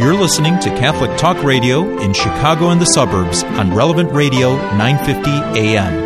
You're listening to Catholic Talk Radio in Chicago and the suburbs on Relevant Radio 950 AM.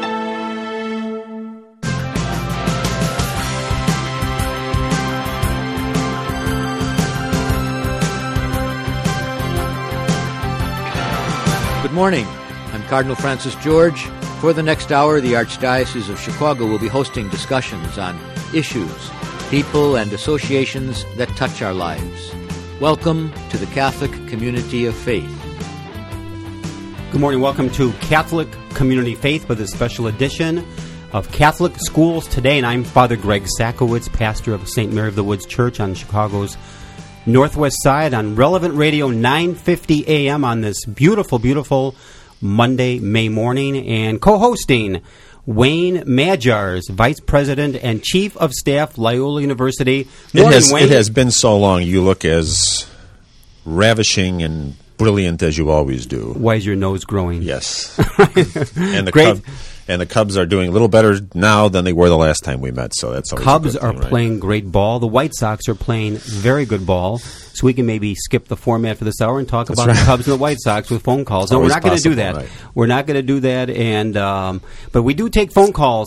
Good morning. I'm Cardinal Francis George. For the next hour, the Archdiocese of Chicago will be hosting discussions on issues, people, and associations that touch our lives. Welcome to the Catholic Community of Faith. Good morning. Welcome to Catholic Community Faith with a special edition of Catholic Schools Today. And I'm Father Greg Sakowitz, pastor of St. Mary of the Woods Church on Chicago's Northwest Side on Relevant Radio 950 AM on this beautiful, beautiful Monday, May morning. And co-hosting Wayne Majars, Vice President and Chief of Staff, Loyola University. Morning, Wayne. It has been so long. You look as ravishing and brilliant as you always do. Why is your nose growing? Yes. And the Cubs are doing a little better now than they were the last time we met, so that's always Cubs a good thing, are playing great ball. The White Sox are playing very good ball. So we can maybe skip the format for this hour and talk about the Cubs and the White Sox with phone calls. No, we're not going to do that. Right. We're not going to do that. And but we do take phone calls,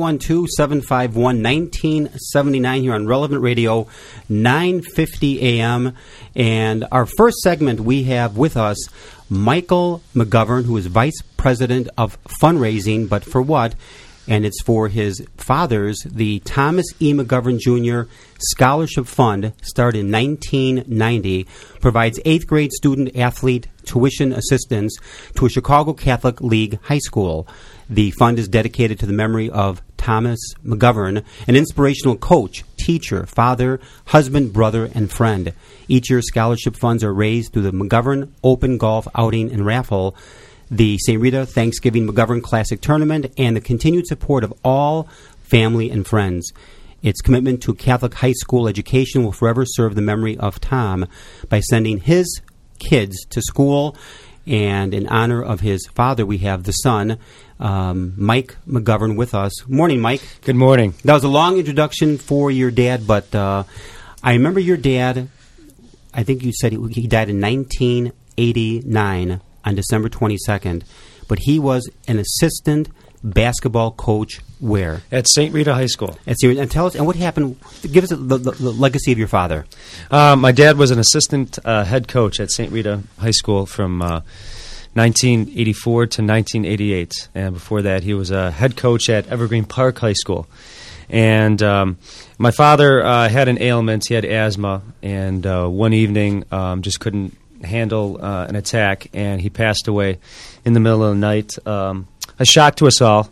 312-751-1979 here on Relevant Radio, 950 AM. And our first segment, we have with us Michael McGovern, who is Vice President of Fundraising, but for what? And it's for his father's, the Thomas E. McGovern Jr. Scholarship Fund, started in 1990, provides 8th grade student-athlete tuition assistance to a Chicago Catholic League high school. The fund is dedicated to the memory of Thomas McGovern, an inspirational coach, teacher, father, husband, brother, and friend. Each year, scholarship funds are raised through the McGovern Open Golf Outing and Raffle, the St. Rita Thanksgiving McGovern Classic Tournament, and the continued support of all family and friends. Its commitment to Catholic high school education will forever serve the memory of Tom by sending his kids to school. And in honor of his father, we have the son, Mike McGovern, with us. Morning, Mike. Good morning. That was a long introduction for your dad, but I remember your dad, I think you said he died in 1989. On December 22nd, but he was an assistant basketball coach where? At St. Rita High School. And tell us, and what happened, give us the legacy of your father. My dad was an assistant head coach at St. Rita High School from 1984 to 1988, and before that he was a head coach at Evergreen Park High School. And my father had an ailment, he had asthma, and one evening just couldn't handle an attack, and he passed away in the middle of the night. A shock to us all.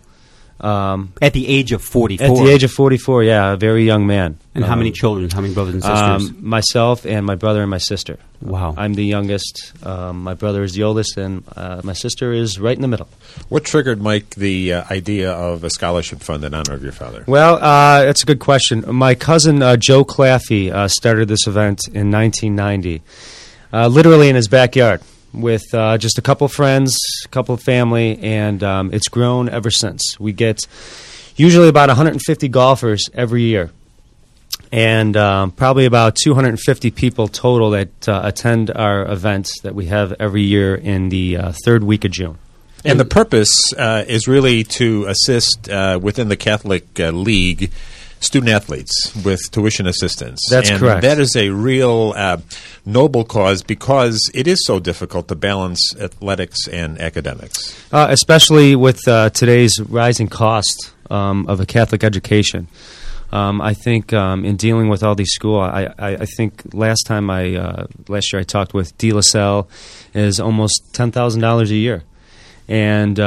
At the age of 44? At the age of 44, yeah, a very young man. And how many children, how many brothers and sisters? Myself and my brother and my sister. Wow. I'm the youngest. My brother is the oldest, and my sister is right in the middle. What triggered, Mike, the idea of a scholarship fund in honor of your father? Well, that's a good question. My cousin Joe Claffey started this event in 1990. Literally in his backyard with just a couple friends, a couple of family, and it's grown ever since. We get usually about 150 golfers every year, and probably about 250 people total that attend our events that we have every year in the third week of June. And the purpose is really to assist within the Catholic League student-athletes with tuition assistance. That's correct. That is a real noble cause because it is so difficult to balance athletics and academics. Especially with today's rising cost of a Catholic education. I think in dealing with all these schools, I think last year I talked with De La Salle is almost $10,000 a year. And,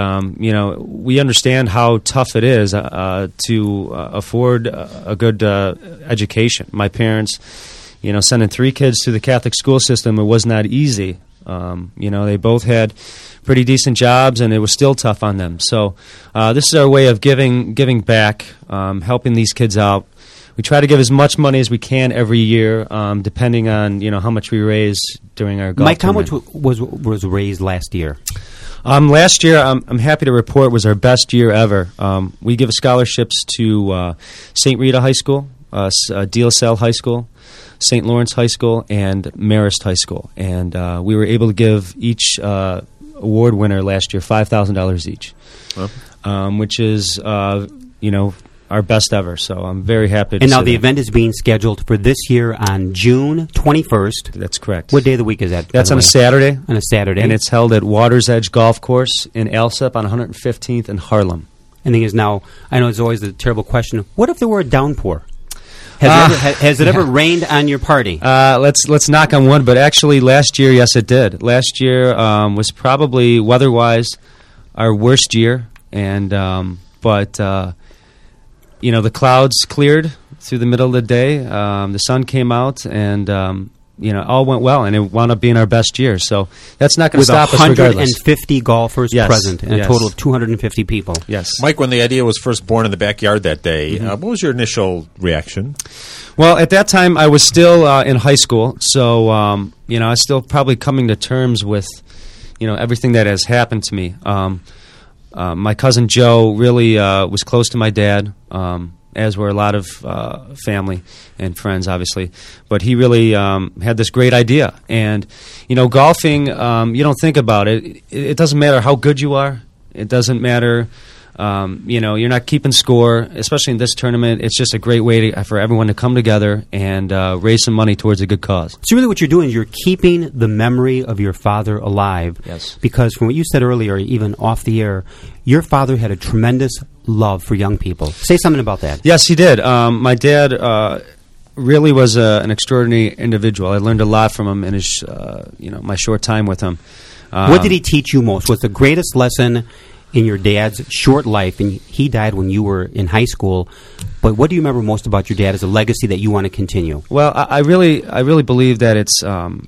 we understand how tough it is to afford a good education. My parents, sending 3 kids to the Catholic school system, it was not easy. They both had pretty decent jobs, and it was still tough on them. So this is our way of giving back, helping these kids out. We try to give as much money as we can every year, depending on how much we raise during our golf Mike, tournament. how much was raised last year? Last year, I'm happy to report, was our best year ever. We give scholarships to St. Rita High School, De La Salle High School, St. Lawrence High School, and Marist High School. And we were able to give each award winner last year $5,000 each, which is, our best ever. So I'm very happy to And now say the that. event is being scheduled for this year on June 21st. That's correct. What day of the week is that? That's by on the a way? Saturday. On a Saturday. And it's held at Water's Edge Golf Course in Alsip on 115th and Harlem. And the thing is now, I know it's always a terrible question, what if there were a downpour? Has it ever rained on your party? Let's knock on wood, but actually last year, yes, it did. Last year was probably weather-wise our worst year, and the clouds cleared through the middle of the day. The sun came out, and all went well, and it wound up being our best year. So that's not going to stop us regardless. With 150 golfers Yes, present and a yes. total of 250 people. Yes. Mike, when the idea was first born in the backyard that day, what was your initial reaction? Well, at that time, I was still in high school, so I was still probably coming to terms with everything that has happened to me. My cousin Joe really was close to my dad, as were a lot of family and friends, obviously. But he really had this great idea. And, golfing, you don't think about it. It doesn't matter how good you are. It doesn't matter, you're not keeping score, especially in this tournament. It's just a great way for everyone to come together and raise some money towards a good cause. So really what you're doing is you're keeping the memory of your father alive. Yes. Because from what you said earlier, even off the air, your father had a tremendous love for young people. Say something about that. Yes, he did. My dad really was an extraordinary individual. I learned a lot from him in his, my short time with him. What did he teach you most? What's the greatest lesson in your dad's short life? And he died when you were in high school. But what do you remember most about your dad as a legacy that you want to continue? Well, I really believe that it's,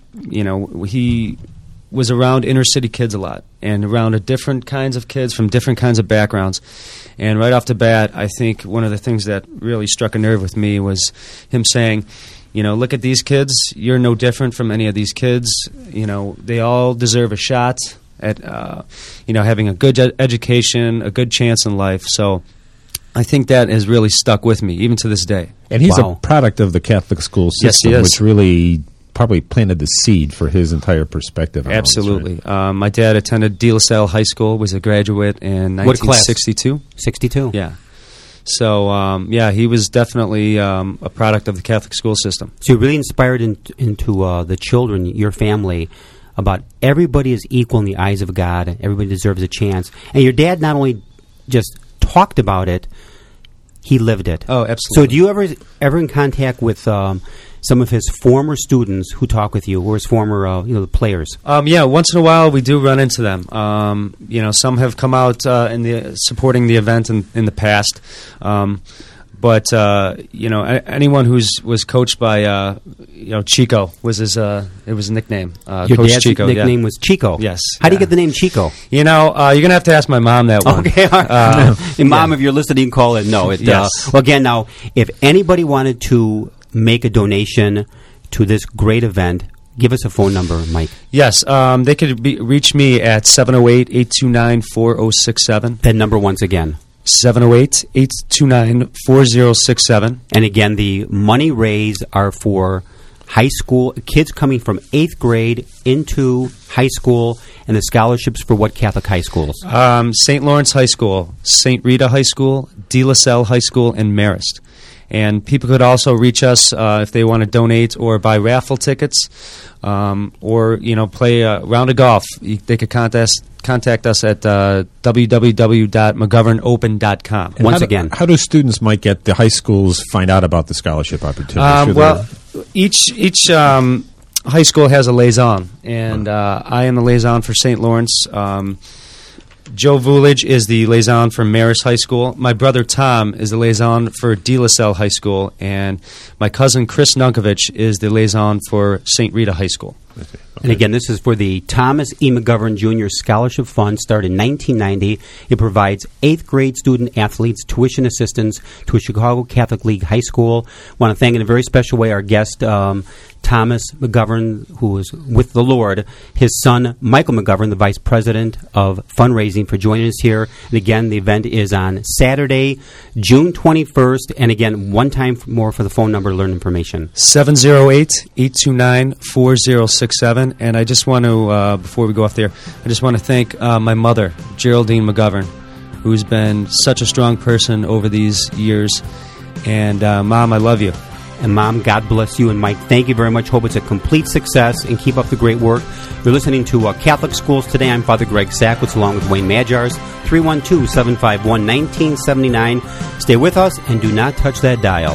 he was around inner city kids a lot and around different kinds of kids from different kinds of backgrounds. And right off the bat, I think one of the things that really struck a nerve with me was him saying, look at these kids. You're no different from any of these kids. They all deserve a shot at, having a good education, a good chance in life. So I think that has really stuck with me, even to this day. And he's Wow. a product of the Catholic school Yes, system, he is. which really probably planted the seed for his entire perspective on all this, Absolutely. right? My dad attended De La Salle High School, was a graduate in What class? 1962. 62. Yeah. So, he was definitely a product of the Catholic school system. So you're really inspired into the children, your family, about everybody is equal in the eyes of God. Everybody deserves a chance. And your dad not only just talked about it, he lived it. Oh, absolutely. So do you ever in contact with some of his former students who talk with you, or his former the players? Once in a while we do run into them. Some have come out supporting the event in the past. But anyone was coached by Chico was his it was a nickname. Your Coach dad's Chico, nickname was Chico. Yes. How do you Yeah. get the name Chico? You're gonna have to ask my mom that one. Okay, all right. And Mom, yeah. if you're listening, call it. No, Yes. Well, again, now, if anybody wanted to make a donation to this great event, give us a phone number, Mike. Yes, they could reach me at 708-829-4067. That number once again. 708-829-4067. And again, the money raised are for high school kids coming from 8th grade into high school, and the scholarships for what Catholic high schools? St. Lawrence High School, St. Rita High School, De La Salle High School, and Marist. And people could also reach us if they want to donate or buy raffle tickets or play a round of golf. They could contact us at www.mcgovernopen.com. And Once again. how do students might get the high schools find out about the scholarship opportunity? Each high school has a liaison, and I am the liaison for St. Lawrence. Joe Vulich is the liaison for Marist High School. My brother Tom is the liaison for De La Salle High School, and my cousin Chris Nunkovich is the liaison for St. Rita High School. Okay. And again, this is for the Thomas E. McGovern Jr. Scholarship Fund, started in 1990. It provides 8th grade student athletes tuition assistance to a Chicago Catholic League high school. I want to thank in a very special way our guest, Thomas McGovern, who is with the Lord, his son, Michael McGovern, the Vice President of Fundraising, for joining us here. And again, the event is on Saturday, June 21st. And again, one time more for the phone number to learn information. 708-829-4067. And I just want to, before we go off there, I just want to thank my mother, Geraldine McGovern, who's been such a strong person over these years. And Mom, I love you. And Mom, God bless you. And Mike, thank you very much. Hope it's a complete success, and keep up the great work. You're listening to Catholic Schools Today. I'm Father Greg Sackwitz, along with Wayne Majars. 312-751-1979. Stay with us and do not touch that dial.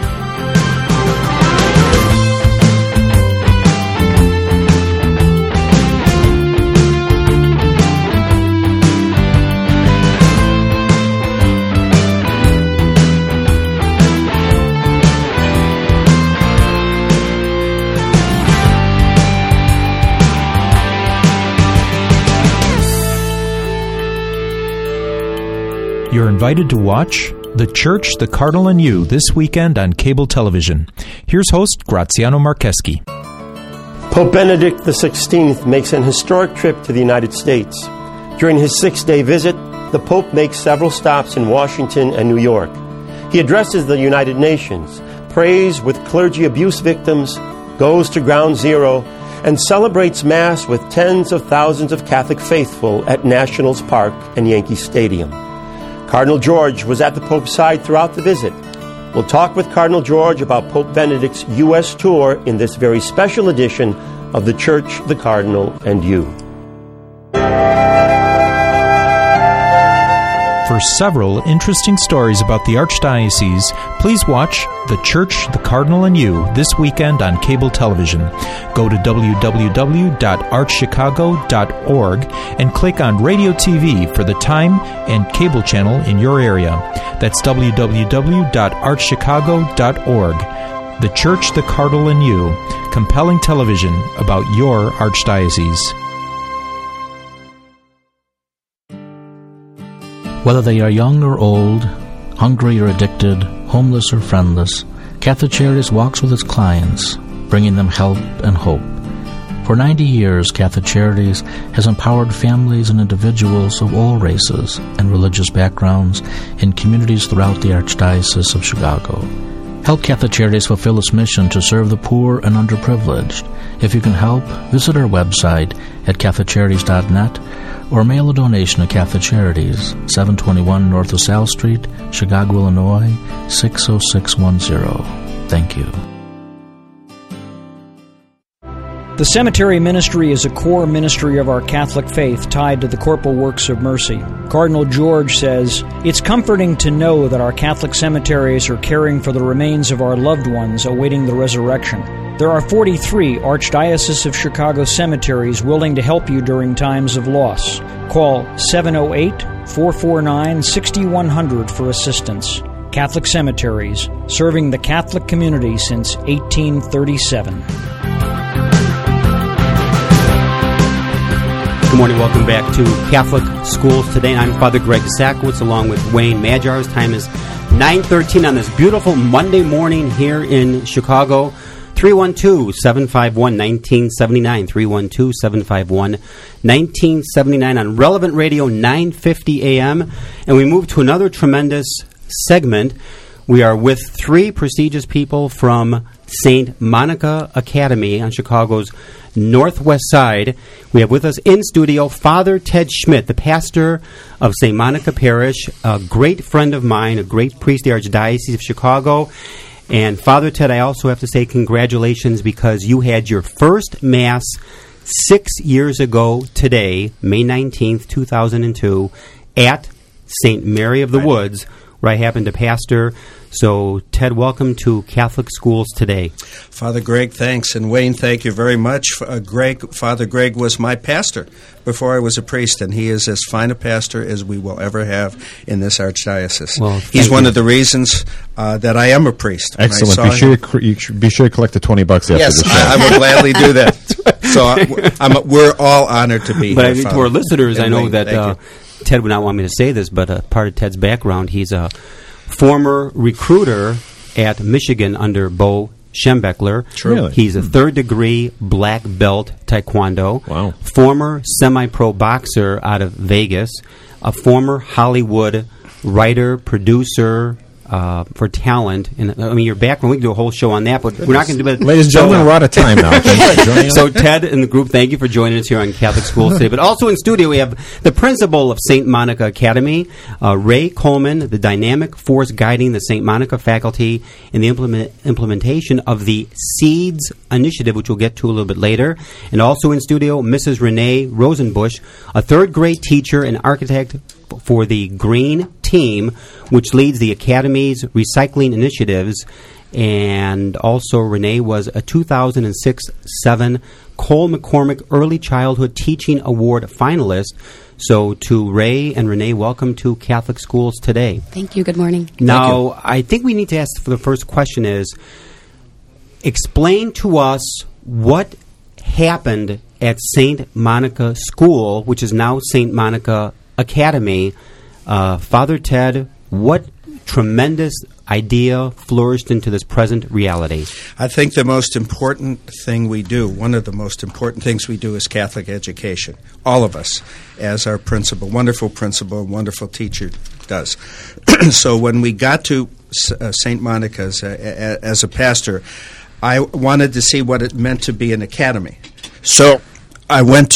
You're invited to watch The Church, the Cardinal, and You this weekend on cable television. Here's host Graziano Marcheski. Pope Benedict XVI makes an historic trip to the United States. During his 6-day visit, the Pope makes several stops in Washington and New York. He addresses the United Nations, prays with clergy abuse victims, goes to Ground Zero, and celebrates Mass with tens of thousands of Catholic faithful at Nationals Park and Yankee Stadium. Cardinal George was at the Pope's side throughout the visit. We'll talk with Cardinal George about Pope Benedict's U.S. tour in this very special edition of The Church, the Cardinal, and You. For several interesting stories about the Archdiocese, please watch The Church, the Cardinal, and You this weekend on cable television. Go to www.archchicago.org and click on Radio TV for the time and cable channel in your area. That's www.archchicago.org. The Church, the Cardinal, and You. Compelling television about your Archdiocese. Whether they are young or old, hungry or addicted, homeless or friendless, Catholic Charities walks with its clients, bringing them help and hope. For 90 years, Catholic Charities has empowered families and individuals of all races and religious backgrounds in communities throughout the Archdiocese of Chicago. Help Catholic Charities fulfill its mission to serve the poor and underprivileged. If you can help, visit our website at catholiccharities.net or mail a donation to Catholic Charities, 721 North LaSalle Street, Chicago, Illinois, 60610. Thank you. The cemetery ministry is a core ministry of our Catholic faith tied to the corporal works of mercy. Cardinal George says, "It's comforting to know that our Catholic cemeteries are caring for the remains of our loved ones awaiting the resurrection. There are 43 Archdiocese of Chicago cemeteries willing to help you during times of loss. Call 708-449-6100 for assistance. Catholic Cemeteries, serving the Catholic community since 1837. Good morning. Welcome back to Catholic Schools Today. I'm Father Greg Sackwitz, along with Wayne Majars. Time is 9:13 on this beautiful Monday morning here in Chicago. 312-751-1979, 312-751-1979 on Relevant Radio 950 AM. And we move to another tremendous segment. We are with three prestigious people from St. Monica Academy on Chicago's northwest side. We have with us in studio Father Ted Schmidt, the pastor of St. Monica Parish, a great friend of mine, a great priest of the Archdiocese of Chicago. And Father Ted, I also have to say congratulations, because you had your first Mass 6 years ago today, May 19th, 2002, at St. Mary of the Woods, where I happen to pastor. So, Ted, welcome to Catholic Schools Today. Father Greg, thanks. And Wayne, thank you very much. Father Greg was my pastor before I was a priest, and he is as fine a pastor as we will ever have in this archdiocese. Well, he's one of the reasons that I am a priest. Excellent. Be sure to collect the $20 after the show. Yes, I will gladly do that. So we're all honored to be here. But I mean, to our listeners, I know Wayne, that Ted would not want me to say this, but part of Ted's background, he's a former recruiter at Michigan under Bo Schembechler. Really? He's a third-degree black belt taekwondo. Wow. Former semi-pro boxer out of Vegas. A former Hollywood writer, producer, for talent. And I mean, your background, we can do a whole show on that, but we're not going to do it. Ladies and gentlemen, we're out of time now. Thanks for joining us. So, Ted and the group, thank you for joining us here on Catholic Schools today. But also in studio, we have the principal of St. Monica Academy, Ray Coleman, the dynamic force guiding the St. Monica faculty in the implementation of the SEEDS initiative, which we'll get to a little bit later. And also in studio, Mrs. Renee Rosenbusch, a third-grade teacher and architect for the Green Team, which leads the Academy's recycling initiatives. And also, Renee was a 2006-07 Cole McCormick Early Childhood Teaching Award finalist. So, to Ray and Renee, welcome to Catholic Schools today. Thank you. Good morning. Now, I think we need to ask for the first question is, explain to us what happened at St. Monica School, which is now St. Monica Academy. Father Ted, what tremendous idea flourished into this present reality? I think the most important thing we do, one of the most important things we do is Catholic education. All of us, as our principal, wonderful teacher does. So when we got to St. Monica's as a pastor, I wanted to see what it meant to be an academy. So I went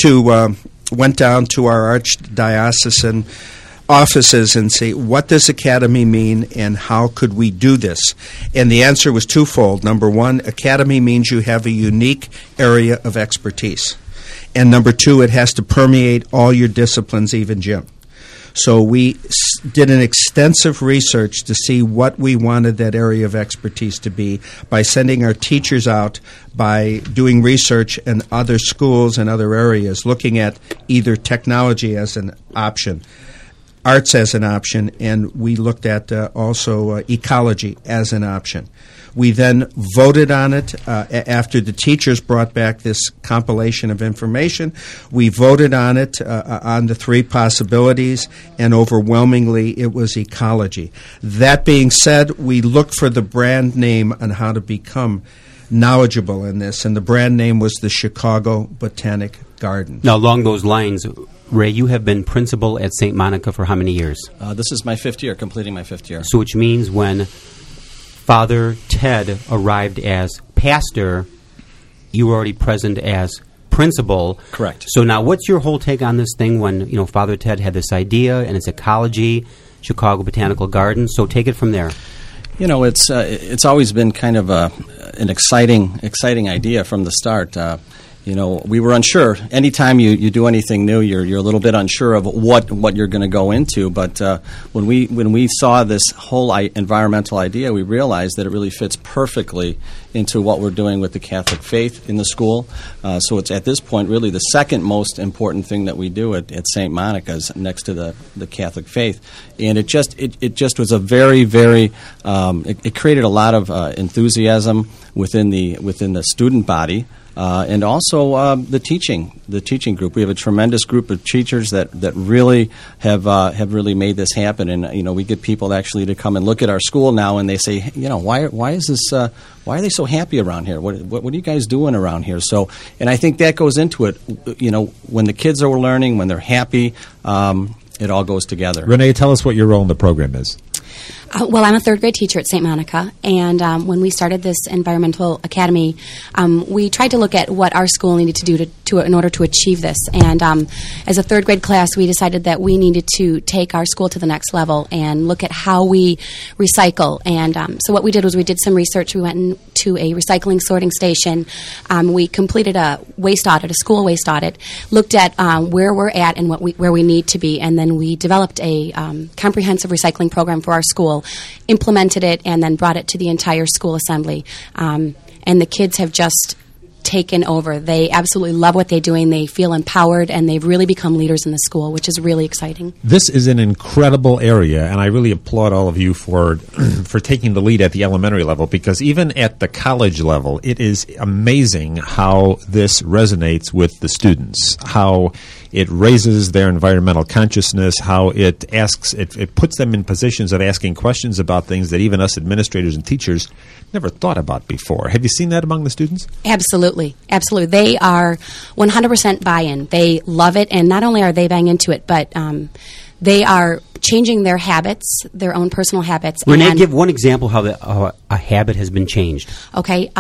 down to our archdiocesan offices and say, what does academy mean and how could we do this? And the answer was twofold. Number one, academy means you have a unique area of expertise. And number two, it has to permeate all your disciplines, even gym. So we did an extensive research to see what we wanted that area of expertise to be by sending our teachers out, by doing research in other schools and other areas, looking at either technology as an option, arts as an option, and we looked at also ecology as an option. We then voted on it after the teachers brought back this compilation of information. We voted on it on the three possibilities, and overwhelmingly it was ecology. That being said, we looked for the brand name on how to become knowledgeable in this, and the brand name was the Chicago Botanic Garden. Now, along those lines, Ray, you have been principal at St. Monica for how many years? This is my fifth year, completing my fifth year. So which means when Father Ted arrived as pastor, you were already present as principal. Correct. So now what's your whole take on this thing when, Father Ted had this idea and it's ecology, Chicago Botanical Garden? So take it from there. It's always been kind of an exciting idea from the start. We were unsure. Anytime you do anything new, you're a little bit unsure of what you're going to go into. But when we saw this whole environmental idea, we realized that it really fits perfectly into what we're doing with the Catholic faith in the school. So it's at this point really the second most important thing that we do at St. Monica's, next to the Catholic faith. And it just was a very, very it created a lot of enthusiasm within the student body. And also the teaching group. We have a tremendous group of teachers that really have really made this happen. And we get people actually to come and look at our school now, and they say, why is this? Why are they so happy around here? What are you guys doing around here? So, and I think that goes into it. When the kids are learning, when they're happy, it all goes together. Renee, tell us what your role in the program is. Well, I'm a third-grade teacher at St. Monica, and when we started this environmental academy, we tried to look at what our school needed to do in order to achieve this. And as a third-grade class, we decided that we needed to take our school to the next level and look at how we recycle. And so what we did was we did some research. We went to a recycling sorting station. We completed a school waste audit, looked at where we're at and where we need to be, and then we developed a comprehensive recycling program for our school, implemented it, and then brought it to the entire school assembly. And the kids have just taken over. They absolutely love what they're doing. They feel empowered, and they've really become leaders in the school, which is really exciting. This is an incredible area, and I really applaud all of you for taking the lead at the elementary level, because even at the college level, it is amazing how this resonates with the students, how it raises their environmental consciousness, how it puts them in positions of asking questions about things that even us administrators and teachers never thought about before. Have you seen that among the students? Absolutely. Absolutely. They are 100% buy-in. They love it, and not only are they buying into it, but they are changing their habits, their own personal habits. Renee, give one example how a habit has been changed. Okay.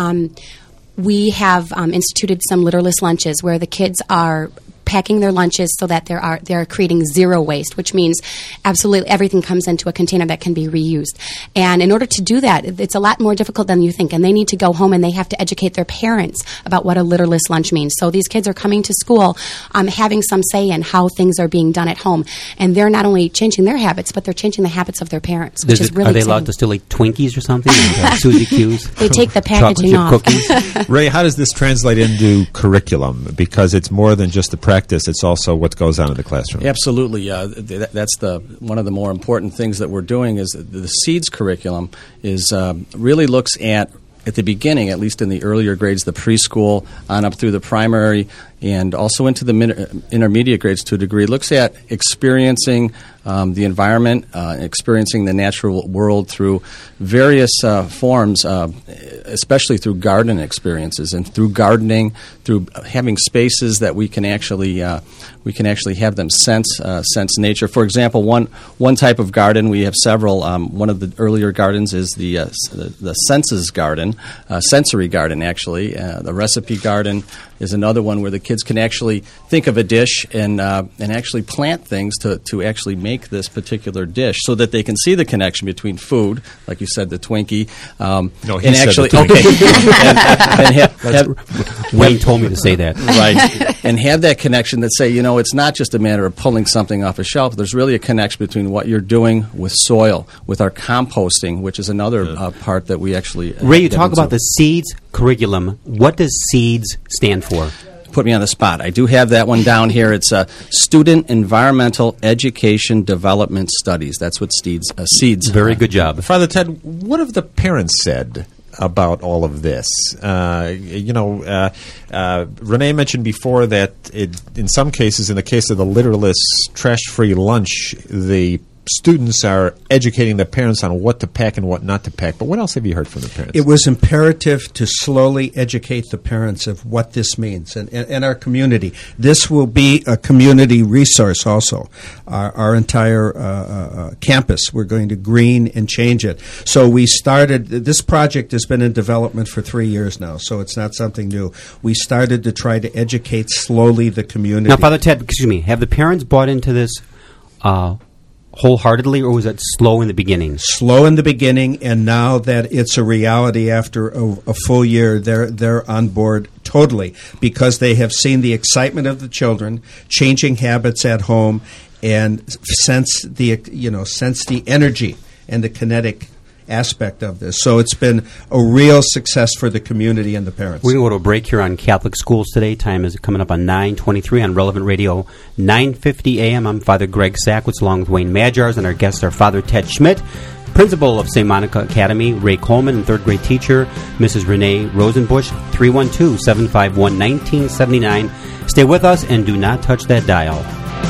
We have instituted some litterless lunches where the kids are packing their lunches so that they're creating zero waste, which means absolutely everything comes into a container that can be reused. And in order to do that, it's a lot more difficult than you think, and they need to go home and they have to educate their parents about what a litterless lunch means. So these kids are coming to school having some say in how things are being done at home, and they're not only changing their habits, but they're changing the habits of their parents, which is really Are they exciting. allowed to still eat Twinkies or something? Suzy Q's? They take the packaging off. Cookies? Ray, how does this translate into curriculum? Because it's more than just the practice, it's also what goes on in the classroom. Absolutely. That's one of the more important things that we're doing is the SEEDS curriculum is really looks at the beginning, at least in the earlier grades, the preschool on up through the primary and also into the intermediate grades to a degree, looks at experiencing the environment, experiencing the natural world through various forms, especially through garden experiences and through gardening, through having spaces that we can actually have them sense nature. For example, one type of garden, we have several. One of the earlier gardens is the senses garden, sensory garden actually. The recipe garden is another one where the kids can actually think of a dish and actually plant things to actually make this particular dish, so that they can see the connection between food, like you said, the Twinkie. No, he and said actually, the Twinkie. Okay. Wayne told me to say that. Right. And have that connection that say, it's not just a matter of pulling something off a shelf. There's really a connection between what you're doing with soil, with our composting, which is another part that we actually Ray, you talk about the SEEDS curriculum. What does SEEDS stand for? Put me on the spot. I do have that one down here. It's Student Environmental Education Development Studies. That's what SEEDS. Very good job. Father Ted, what have the parents said about all of this? Renee mentioned before that in some cases, in the case of the litterless, trash-free lunch, the students are educating the parents on what to pack and what not to pack. But what else have you heard from the parents? It was imperative to slowly educate the parents of what this means and our community. This will be a community resource also. Our entire campus, we're going to green and change it. So we started, this project has been in development for 3 years now, so it's not something new. We started to try to educate slowly the community. Now, Father Ted, excuse me, have the parents bought into this wholeheartedly, or was it slow in the beginning? Slow in the beginning, and now that it's a reality after a full year, they're on board totally, because they have seen the excitement of the children, changing habits at home, and sense the energy and the kinetic aspect of this. So it's been a real success for the community and the parents. We're going to go to a break here on Catholic Schools Today. Time is coming up on 9:23 on Relevant Radio, 9:50 a.m. I'm Father Greg Sackwitz, along with Wayne Majars, and our guests are Father Ted Schmidt, Principal of St. Monica Academy, Ray Coleman, and third-grade teacher, Mrs. Renee Rosenbusch, 312-751-1979. Stay with us and do not touch that dial.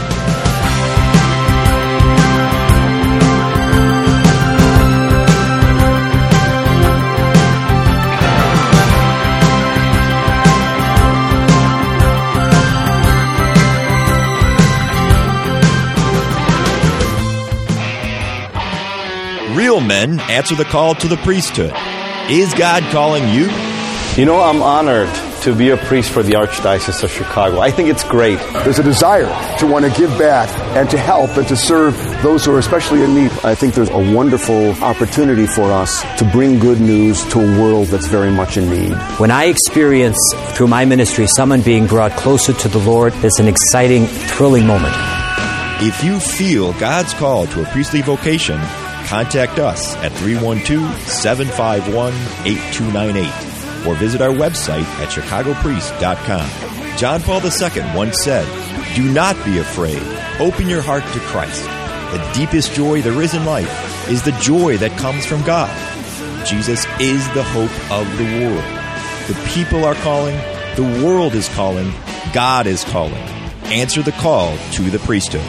Real men answer the call to the priesthood. Is God calling you? I'm honored to be a priest for the Archdiocese of Chicago. I think it's great. There's a desire to want to give back and to help and to serve those who are especially in need. I think there's a wonderful opportunity for us to bring good news to a world that's very much in need. When I experience through my ministry someone being brought closer to the Lord, it's an exciting, thrilling moment. If you feel God's call to a priestly vocation, contact us at 312-751-8298. or visit our website at chicagopriest.com. John Paul II once said, "Do not be afraid. Open your heart to Christ. The deepest joy there is in life is the joy that comes from God. Jesus is the hope of the world. The people are calling. The world is calling. God is calling. Answer the call to the priesthood."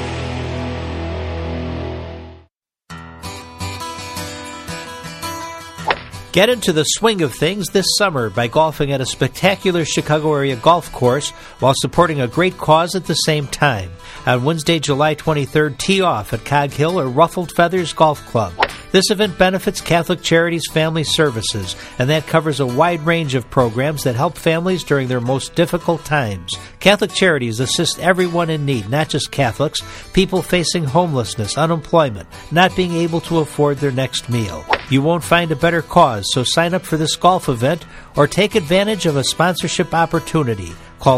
Get into the swing of things this summer by golfing at a spectacular Chicago area golf course while supporting a great cause at the same time. On Wednesday, July 23rd, tee off at Cog Hill or Ruffled Feathers Golf Club. This event benefits Catholic Charities Family Services, and that covers a wide range of programs that help families during their most difficult times. Catholic Charities assist everyone in need, not just Catholics, people facing homelessness, unemployment, not being able to afford their next meal. You won't find a better cause, so sign up for this golf event or take advantage of a sponsorship opportunity. Call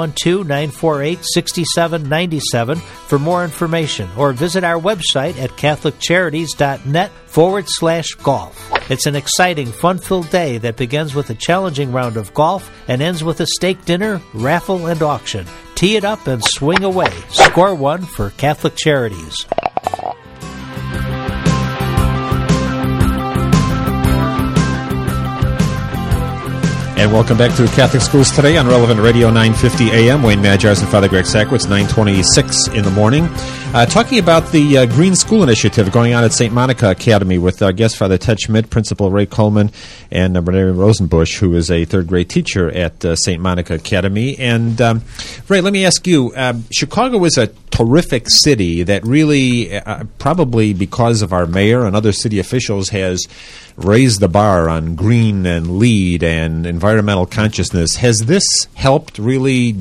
312-948-6797 for more information or visit our website at catholiccharities.net/golf. It's an exciting, fun-filled day that begins with a challenging round of golf and ends with a steak dinner, raffle, and auction. Tee it up and swing away. Score one for Catholic Charities. And welcome back to Catholic Schools Today on Relevant Radio 950 AM. Wayne Majars and Father Greg Sackwitz, 9:26 in the morning. Talking about the Green School Initiative going on at St. Monica Academy with our guest, Father Ted Schmidt, Principal Ray Coleman, and Renee Rosenbusch, who is a third-grade teacher at St. Monica Academy. And, Ray, let me ask you, Chicago is a terrific city that really, probably because of our mayor and other city officials, has raised the bar on green and LEED and environmental consciousness. Has this helped really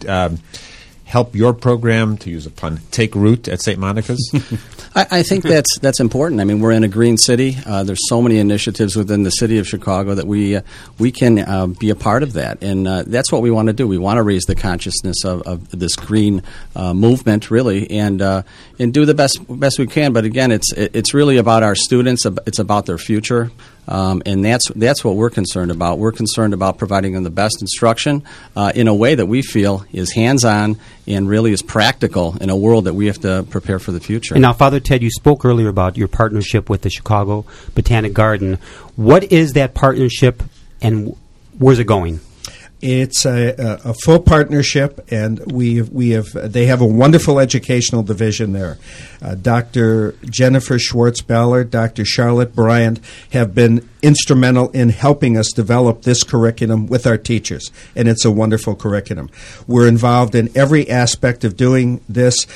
help your program, to use a pun, take root at St. Monica's? I think that's important. I mean, we're in a green city. There's so many initiatives within the city of Chicago that we can be a part of that, and that's what we want to do. We want to raise the consciousness of this green movement, really, and do the best we can. But again, it's really about our students. It's about their future. And that's what we're concerned about. We're concerned about providing them the best instruction in a way that we feel is hands-on and really is practical in a world that we have to prepare for the future. And now, Father Ted, you spoke earlier about your partnership with the Chicago Botanic Garden. What is that partnership, and where's it going? It's a full partnership, and they have a wonderful educational division there. Dr. Jennifer Schwartz-Ballard, Dr. Charlotte Bryant have been instrumental in helping us develop this curriculum with our teachers, and it's a wonderful curriculum. We're involved in every aspect of doing this.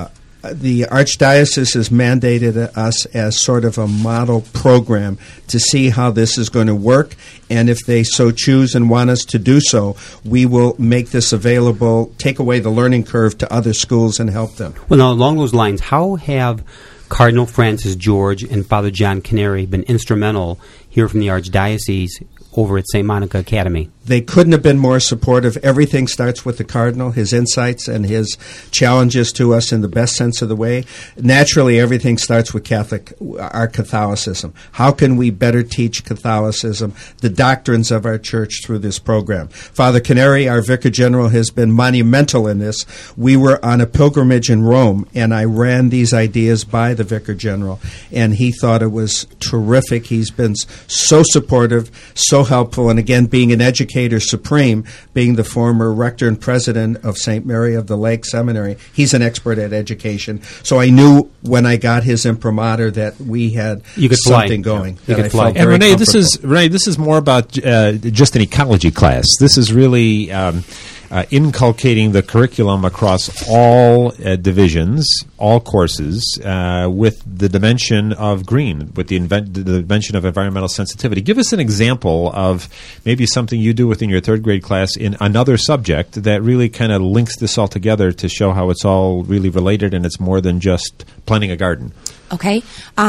The Archdiocese has mandated us as sort of a model program to see how this is going to work, and if they so choose and want us to do so, we will make this available, take away the learning curve to other schools and help them. Well, now, along those lines, how have Cardinal Francis George and Father John Canary been instrumental here from the Archdiocese over at St. Monica Academy? They couldn't have been more supportive. Everything starts with the Cardinal, his insights and his challenges to us in the best sense of the way. Naturally, everything starts with our Catholicism. How can we better teach Catholicism, the doctrines of our church through this program? Father Canary, our Vicar General, has been monumental in this. We were on a pilgrimage in Rome, and I ran these ideas by the Vicar General, and he thought it was terrific. He's been so supportive, so helpful, and again, being an educator supreme, being the former rector and president of St. Mary of the Lake Seminary, he's an expert at education. So I knew when I got his imprimatur that we had something going. And Renee, this is more about just an ecology class. This is really inculcating the curriculum across all divisions, all courses, with the dimension of green, with the dimension of environmental sensitivity. Give us an example of maybe something you do within your third grade class in another subject that really kind of links this all together to show how it's all really related and it's more than just planting a garden. Okay.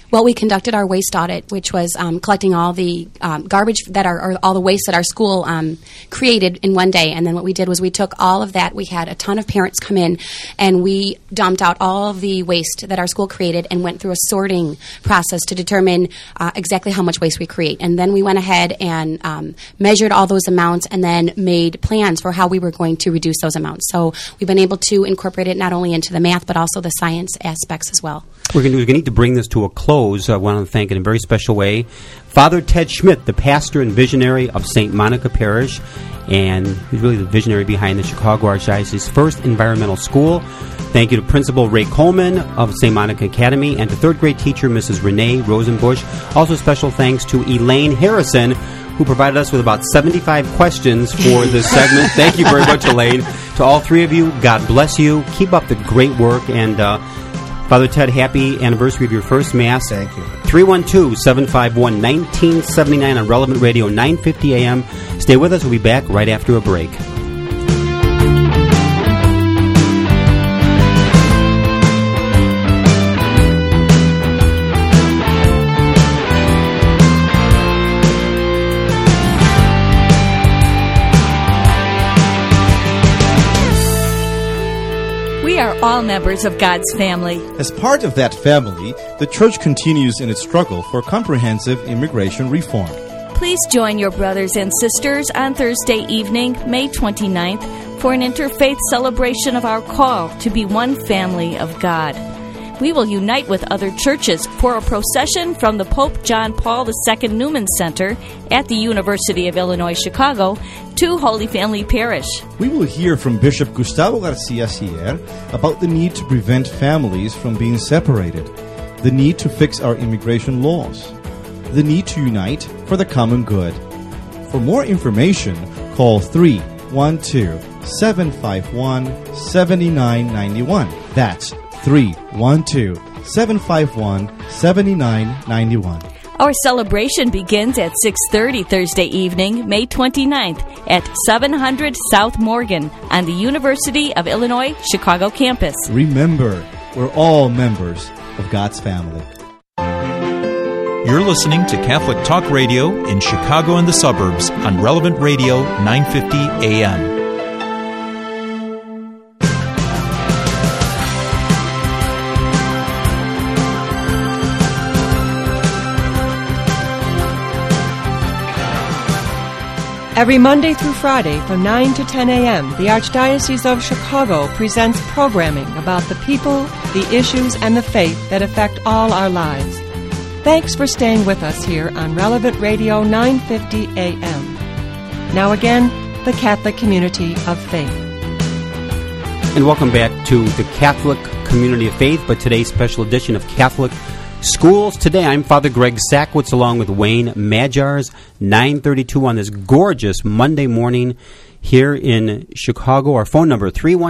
Well, we conducted our waste audit, which was collecting all the garbage or all the waste that our school created in one day. And then what we did was we took all of that. We had a ton of parents come in, and we dumped out all of the waste that our school created and went through a sorting process to determine exactly how much waste we create. And then we went ahead and measured all those amounts and then made plans for how we were going to reduce those amounts. So we've been able to incorporate it not only into the math but also the science aspects as well. We're going to need to bring this to a close. I want to thank in a very special way Father Ted Schmidt, the pastor and visionary of St. Monica Parish, and he's really the visionary behind the Chicago Archdiocese's first environmental school. Thank you to Principal Ray Coleman of St. Monica Academy and to third grade teacher Mrs. Renee Rosenbusch. Also special thanks to Elaine Harrison, who provided us with about 75 questions for this segment. Thank you very much, Elaine. To all three of you, God bless you. Keep up the great work. And Father Ted, happy anniversary of your first Mass. Thank you. 312-751-1979 on Relevant Radio, 9:50 a.m. Stay with us. We'll be back right after a break. We are all members of God's family. As part of that family, the Church continues in its struggle for comprehensive immigration reform. Please join your brothers and sisters on Thursday evening, May 29th, for an interfaith celebration of our call to be one family of God. We will unite with other churches for a procession from the Pope John Paul II Newman Center at the University of Illinois Chicago to Holy Family Parish. We will hear from Bishop Gustavo Garcia Sierra about the need to prevent families from being separated, the need to fix our immigration laws, the need to unite for the common good. For more information, call 312-751-7991. That's 312-751-7991. Our celebration begins at 6:30 Thursday evening, May 29th at 700 South Morgan on the University of Illinois Chicago campus. Remember, we're all members of God's family. You're listening to Catholic Talk Radio in Chicago and the suburbs on Relevant Radio 950 AM. Every Monday through Friday from 9 to 10 a.m., the Archdiocese of Chicago presents programming about the people, the issues, and the faith that affect all our lives. Thanks for staying with us here on Relevant Radio 950 AM. Now again, the Catholic Community of Faith. And welcome back to the Catholic Community of Faith, but today's special edition of Catholic Schools. Today, I'm Father Greg Sackwitz along with Wayne Majars, 9:32 on this gorgeous Monday morning here in Chicago. Our phone number,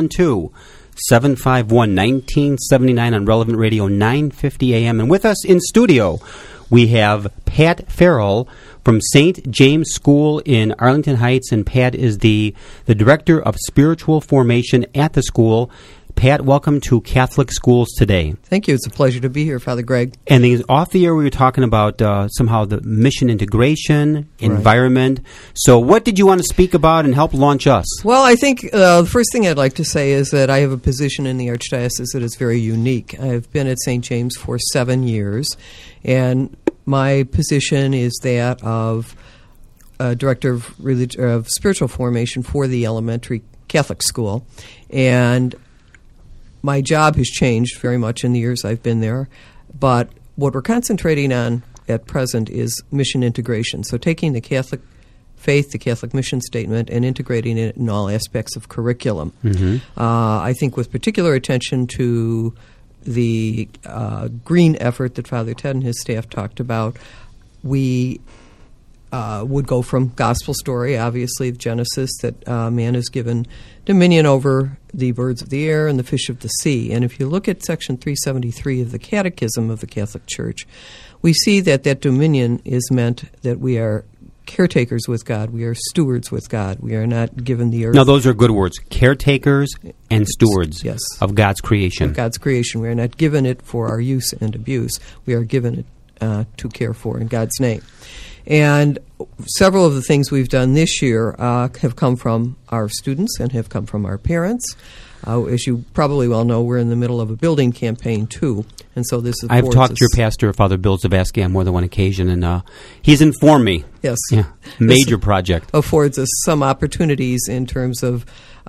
312-751-1979 on Relevant Radio, 950 AM. And with us in studio, we have Pat Farrell from St. James School in Arlington Heights, and Pat is the Director of Spiritual Formation at the school. Pat, welcome to Catholic Schools Today. Thank you. It's a pleasure to be here, Father Greg. And off the air, we were talking about somehow the mission integration, environment. Right. So what did you want to speak about and help launch us? Well, I think the first thing I'd like to say is that I have a position in the Archdiocese that is very unique. I've been at St. James for 7 years, and my position is that of Director of Spiritual Formation for the elementary Catholic school. And my job has changed very much in the years I've been there, but what we're concentrating on at present is mission integration. So taking the Catholic faith, the Catholic mission statement, and integrating it in all aspects of curriculum. Mm-hmm. I think with particular attention to the green effort that Father Ted and his staff talked about, we would go from gospel story, obviously, of Genesis, that man is given dominion over the birds of the air and the fish of the sea. And if you look at Section 373 of the Catechism of the Catholic Church, we see that that dominion is meant that we are caretakers with God. We are stewards with God. We are not given the earth. Now, those are good words. Caretakers and stewards of God's creation. Of God's creation. We are not given it for our use and abuse. We are given it to care for in God's name. And several of the things we've done this year have come from our students and have come from our parents. As you probably well know, we're in the middle of a building campaign, too. And so this is. I've talked to your pastor, Father Bill Zavasky, on more than one occasion, and he's informed me. Yes. Yeah, major project. Affords us some opportunities in terms of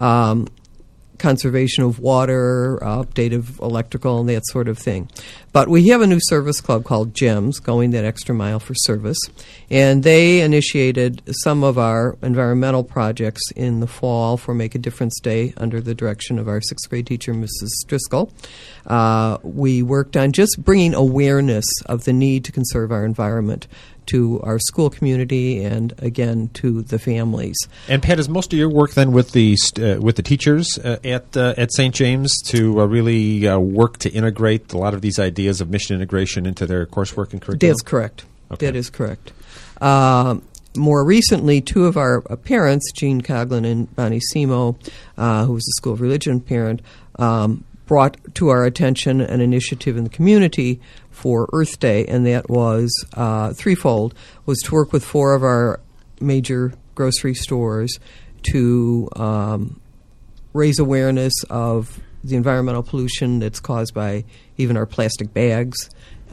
conservation of water, update of electrical, and that sort of thing. But we have a new service club called GEMS, Going That Extra Mile for Service, and they initiated some of our environmental projects in the fall for Make a Difference Day under the direction of our 6th grade teacher, Mrs. Driscoll. We worked on just bringing awareness of the need to conserve our environment to our school community and, again, to the families. And Pat, is most of your work then with the teachers at St. James to really work to integrate a lot of these ideas of mission integration into their coursework and curriculum? That's correct. Okay. That is correct. More recently, two of our parents, Jean Coughlin and Bonnie Simo, who was a School of Religion parent, brought to our attention an initiative in the community for Earth Day, and that was threefold, was to work with 4 of our major grocery stores to raise awareness of the environmental pollution that's caused by even our plastic bags.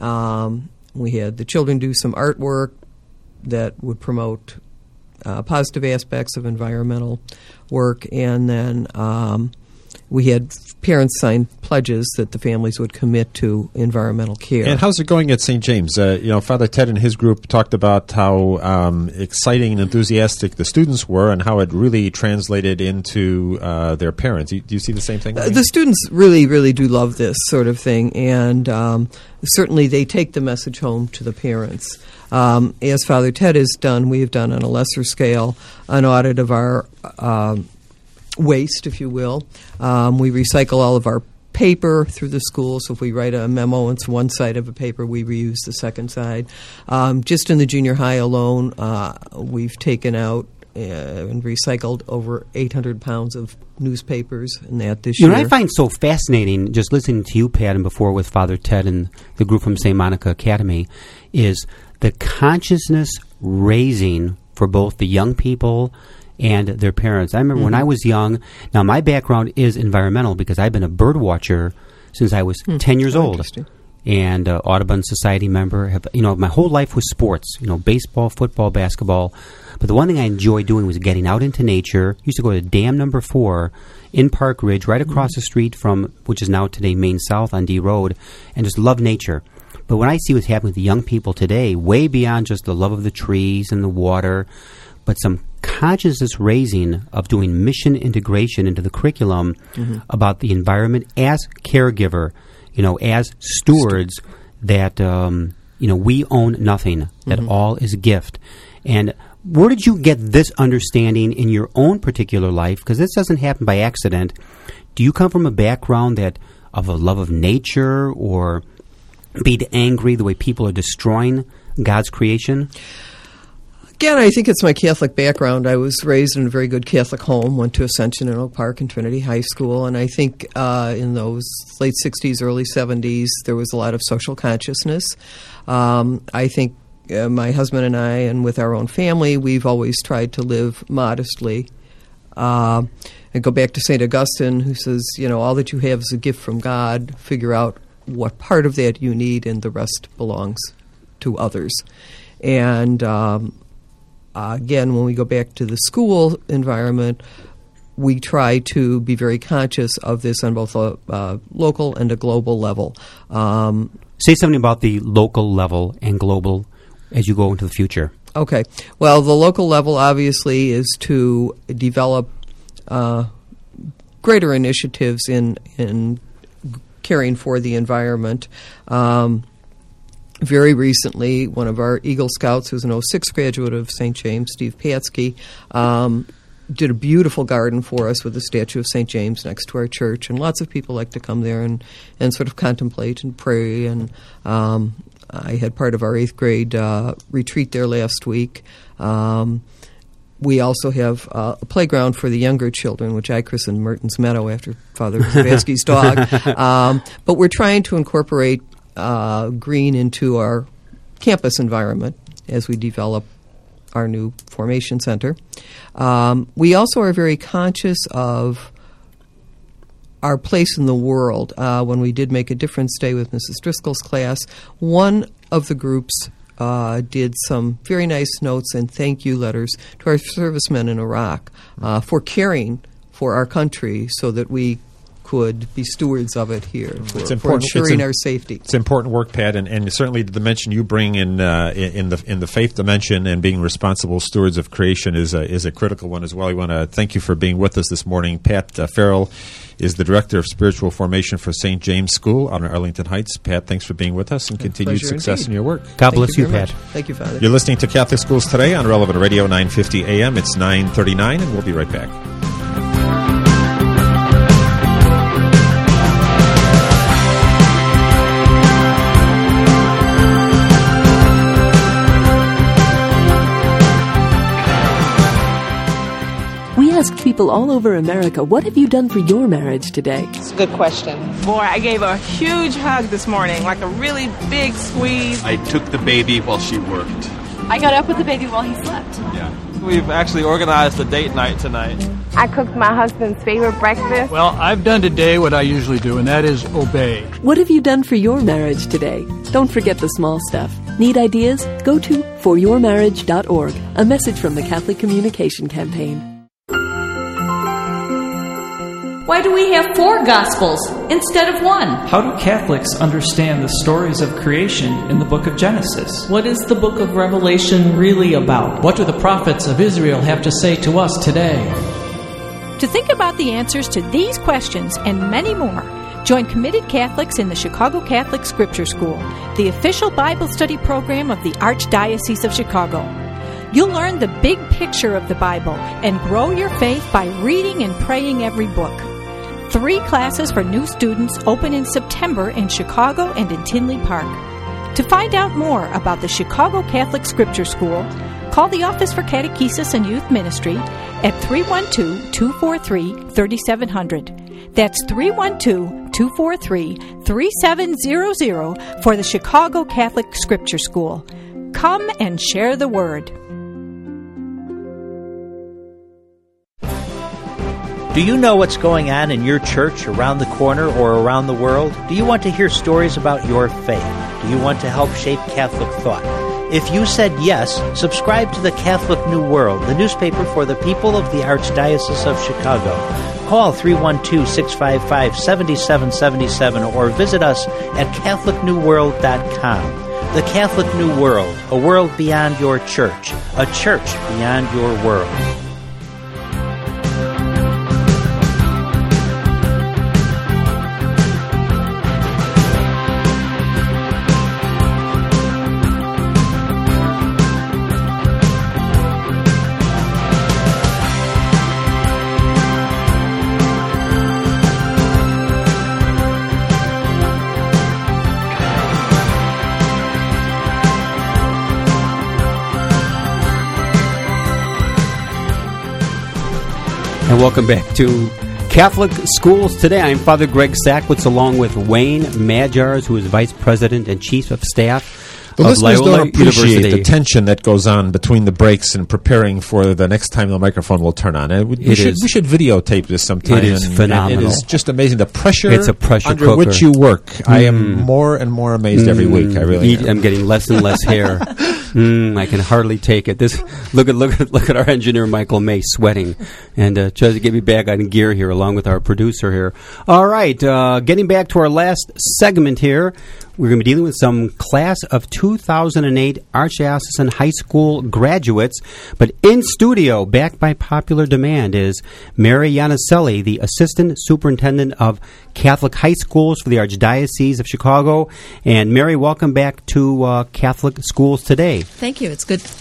We had the children do some artwork that would promote positive aspects of environmental work, and then we had parents sign pledges that the families would commit to environmental care. And how's it going at St. James? Father Ted and his group talked about how exciting and enthusiastic the students were and how it really translated into their parents. Do you see the same thing? The students really, really do love this sort of thing, and certainly they take the message home to the parents. As Father Ted has done, we have done on a lesser scale an audit of our waste, if you will. We recycle all of our paper through the school, so if we write a memo on one side of a paper, we reuse the second side. Just in the junior high alone, we've taken out and recycled over 800 pounds of newspapers and that this year. What I find so fascinating, just listening to you, Pat, and before with Father Ted and the group from St. Monica Academy, is the consciousness raising for both the young people and their parents. I remember when I was young, now my background is environmental because I've been a bird watcher since I was 10 years old. And Audubon Society member. My whole life was sports, baseball, football, basketball. But the one thing I enjoyed doing was getting out into nature. Used to go to Dam Number 4 in Park Ridge, right across the street from, which is now today Main South on D Road, and just love nature. But when I see what's happening with the young people today, way beyond just the love of the trees and the water, but some consciousness raising of doing mission integration into the curriculum about the environment as caregiver, as stewards, that, we own nothing, that all is a gift. And where did you get this understanding in your own particular life? Because this doesn't happen by accident. Do you come from a background of a love of nature, or being angry the way people are destroying God's creation? Again, I think it's my Catholic background. I was raised in a very good Catholic home, went to Ascension in Oak Park and Trinity High School, and I think in those late 60s, early 70s, there was a lot of social consciousness. I think my husband and I, and with our own family, we've always tried to live modestly. And go back to St. Augustine, who says, all that you have is a gift from God. Figure out what part of that you need, and the rest belongs to others. And again, when we go back to the school environment, we try to be very conscious of this on both a local and a global level. Say something about the local level and global as you go into the future. Okay. Well, the local level obviously is to develop greater initiatives in caring for the environment. Very recently, one of our Eagle Scouts, who's an 06 graduate of St. James, Steve Patsky, did a beautiful garden for us with the statue of St. James next to our church, and lots of people like to come there and sort of contemplate and pray. And I had part of our 8th grade retreat there last week. We also have a playground for the younger children, which I christened Merton's Meadow after Father Zavatsky's dog. But we're trying to incorporate green into our campus environment as we develop our new formation center. We also are very conscious of our place in the world. When we did Make a Difference Day with Mrs. Driscoll's class, one of the groups did some very nice notes and thank you letters to our servicemen in Iraq for caring for our country so that we could be stewards of it here for ensuring our safety. It's important work, Pat, and certainly the dimension you bring in the faith dimension and being responsible stewards of creation is a critical one as well. We want to thank you for being with us this morning. Pat Farrell is the Director of Spiritual Formation for St. James School out in Arlington Heights. Pat, thanks for being with us and continued success indeed. in your work. God bless you, Pat. Thank you, Father. You're listening to Catholic Schools Today on Relevant Radio 950 AM. It's 9:39, and we'll be right back. We asked people all over America, what have you done for your marriage today? It's a good question. Boy, I gave a huge hug this morning, like a really big squeeze. I took the baby while she worked. I got up with the baby while he slept. Yeah. We've actually organized a date night tonight. I cooked my husband's favorite breakfast. Well, I've done today what I usually do, and that is obey. What have you done for your marriage today? Don't forget the small stuff. Need ideas? Go to foryourmarriage.org. A message from the Catholic Communication Campaign. Why do we have 4 Gospels instead of 1? How do Catholics understand the stories of creation in the book of Genesis? What is the book of Revelation really about? What do the prophets of Israel have to say to us today? To think about the answers to these questions and many more, join committed Catholics in the Chicago Catholic Scripture School, the official Bible study program of the Archdiocese of Chicago. You'll learn the big picture of the Bible and grow your faith by reading and praying every book. 3 classes for new students open in September in Chicago and in Tinley Park. To find out more about the Chicago Catholic Scripture School, call the Office for Catechesis and Youth Ministry at 312-243-3700. That's 312-243-3700 for the Chicago Catholic Scripture School. Come and share the word. Do you know what's going on in your church, around the corner, or around the world? Do you want to hear stories about your faith? Do you want to help shape Catholic thought? If you said yes, subscribe to the Catholic New World, the newspaper for the people of the Archdiocese of Chicago. Call 312-655-7777 or visit us at CatholicNewWorld.com. The Catholic New World, a world beyond your church, a church beyond your world. And welcome back to Catholic Schools Today. I'm Father Greg Sackwitz along with Wayne Majars, who is Vice President and Chief of Staff The of listeners Loyola don't appreciate University. the tension that goes on between the breaks and preparing for the next time the microphone will turn on. And we should videotape this sometime. It is phenomenal. It is just amazing. The pressure, It's a pressure under cooker. which you work. I am more and more amazed every week. I really am. I'm getting less and less hair. I can hardly take it. Look at our engineer Michael May sweating and tries to get me back on gear here, along with our producer here. All right, getting back to our last segment here, we're going to be dealing with some class of 2008 Archdiocesan High School graduates. But in studio, back by popular demand, is Mary Iannicelli, the Assistant Superintendent of Catholic High Schools for the Archdiocese of Chicago. And Mary, welcome back to Catholic Schools Today. Thank you. It's good.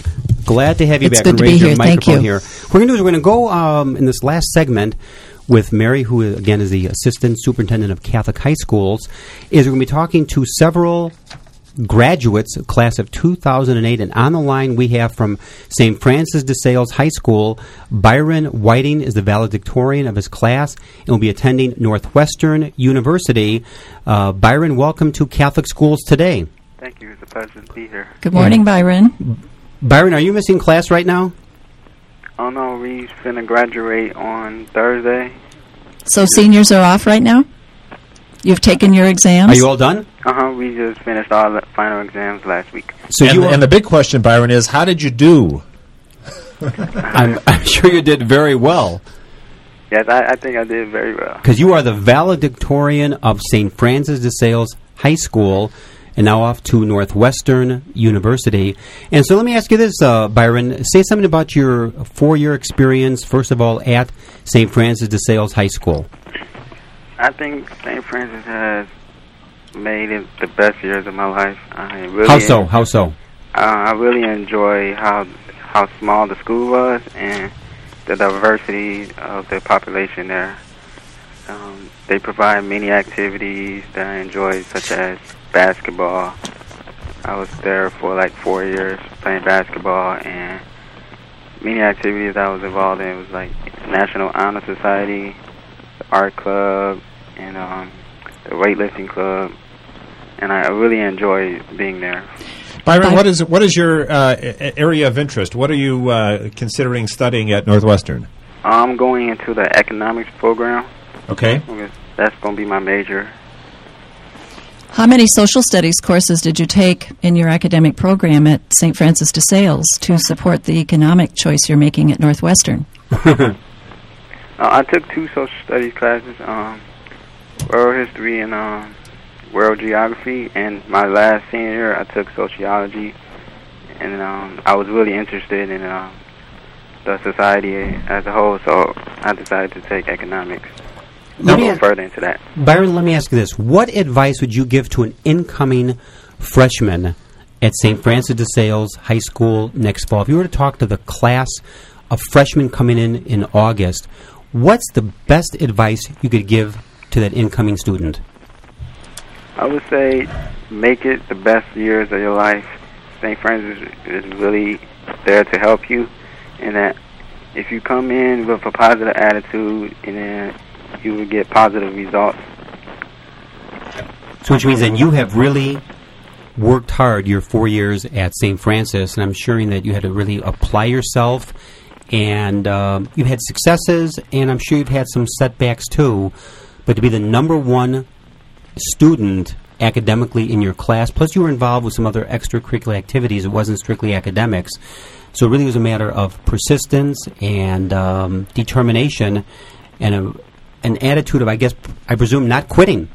Glad to have you It's back good and to be raise your here. Thank microphone you. here. What we're going to do is we're going to go in this last segment with Mary, who again is the Assistant Superintendent of Catholic High Schools, is we're going to be talking to several graduates, class of 2008, and on the line we have from St. Francis de Sales High School, Byron Whiting is the valedictorian of his class and will be attending Northwestern University. Byron, welcome to Catholic Schools Today. Thank you. It's a pleasure to be here. Good morning, Byron. Byron, are you missing class right now? Oh, no, we're finna graduate on Thursday. So seniors are off right now? You've taken your exams? Are you all done? We just finished all the final exams last week. So and the big question, Byron, is how did you do? I'm sure you did very well. Yes, I think I did very well. Because you are the valedictorian of St. Francis de Sales High School and now off to Northwestern University. And so let me ask you this, Byron. Say something about your 4-year experience, first of all, at St. Francis de Sales High School. I think St. Francis has made it the best years of my life. How so? I really enjoy how small the school was and the diversity of the population there. They provide many activities that I enjoy, such as basketball. I was there for like 4 years playing basketball, and many activities I was involved in was like National Honor Society, the art club, and the weightlifting club, and I really enjoy being there. Byron, what is your area of interest? What are you considering studying at Northwestern? I'm going into the economics program. Okay. That's going to be my major. How many social studies courses did you take in your academic program at St. Francis de Sales to support the economic choice you're making at Northwestern? I took 2 social studies classes, world history and world geography, and my last senior year I took sociology, and I was really interested in the society as a whole, so I decided to take economics. I'll go further into that. Byron, let me ask you this. What advice would you give to an incoming freshman at St. Francis de Sales High School next fall? If you were to talk to the class of freshmen coming in August, what's the best advice you could give to that incoming student? I would say make it the best years of your life. St. Francis is really there to help you, and that if you come in with a positive attitude, and then you will get positive results. So which means that you have really worked hard your 4 years at St. Francis, and I'm sure that you had to really apply yourself, and you've had successes, and I'm sure you've had some setbacks too, but to be the number one student academically in your class, plus you were involved with some other extracurricular activities, it wasn't strictly academics, so it really was a matter of persistence and determination and an attitude of, I presume, not quitting.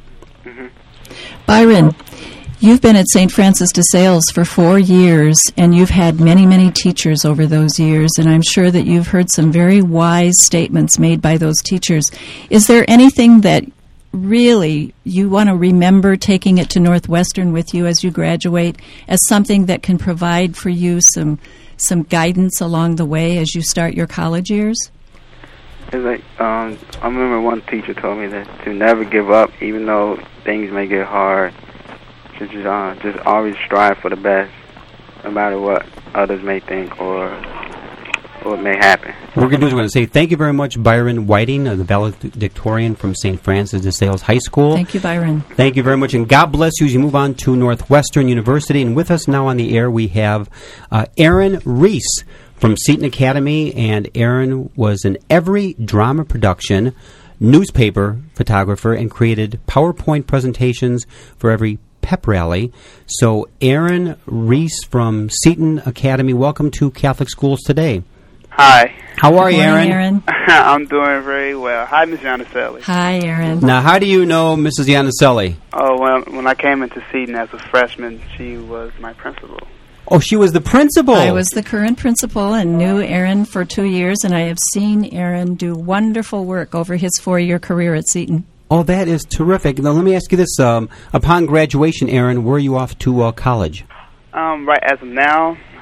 Byron, you've been at St. Francis de Sales for 4 years, and you've had many, many teachers over those years, and I'm sure that you've heard some very wise statements made by those teachers. Is there anything that really you want to remember taking it to Northwestern with you as you graduate as something that can provide for you some guidance along the way as you start your college years? It's like I remember one teacher told me that to never give up, even though things may get hard. To just always strive for the best, no matter what others may think or what may happen. What we're going to do is we're going to say thank you very much, Byron Whiting, the valedictorian from St. Francis de Sales High School. Thank you, Byron. Thank you very much, and God bless you as you move on to Northwestern University. And with us now on the air, we have Aaron Reese from Seton Academy, and Aaron was in every drama production, newspaper photographer, and created PowerPoint presentations for every pep rally. So Aaron Reese from Seton Academy, welcome to Catholic Schools Today. Hi. How are you, Aaron? I'm doing very well. Hi, Ms. Yaniselli. Hi, Aaron. Now, how do you know Mrs. Yaniselli? Oh, when I came into Seton as a freshman, she was my principal. Oh, she was the principal. I was the current principal and knew Aaron for 2 years, and I have seen Aaron do wonderful work over his 4-year career at Seton. Oh, that is terrific. Now, let me ask you this. Upon graduation, Aaron, where are you off to college? Right as of now,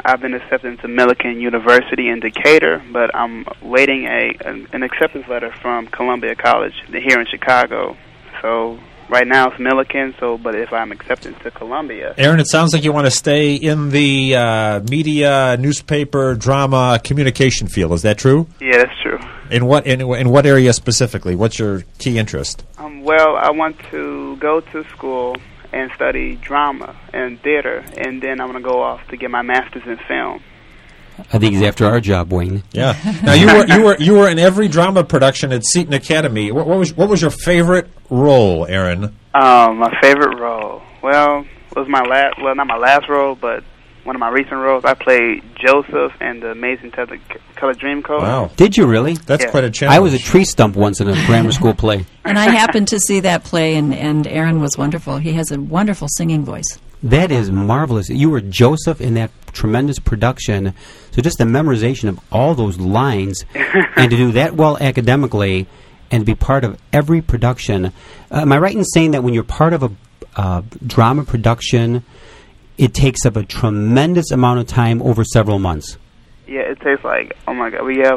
I've been accepted into Millikan University in Decatur, but I'm waiting an acceptance letter from Columbia College here in Chicago. So right now it's Millikan, but if I'm accepted to Columbia... Aaron, it sounds like you want to stay in the media, newspaper, drama, communication field. Is that true? Yeah, that's true. In what area specifically? What's your key interest? Well, I want to go to school and study drama and theater, and then I'm going to go off to get my master's in film. I think he's after our job, Wayne. Yeah. Now you were in every drama production at Seton Academy. What was your favorite role, Aaron? My favorite role. Well, it was not my last role, but one of my recent roles. I played Joseph in the Amazing Technicolor Dreamcoat. Wow. Did you really? That's quite a challenge. I was a tree stump once in a grammar school play. And I happened to see that play, and Aaron was wonderful. He has a wonderful singing voice. That is marvelous. You were Joseph in that tremendous production. So just the memorization of all those lines and to do that well academically and to be part of every production. Am I right in saying that when you're part of a drama production, it takes up a tremendous amount of time over several months? Yeah, it takes oh my God, we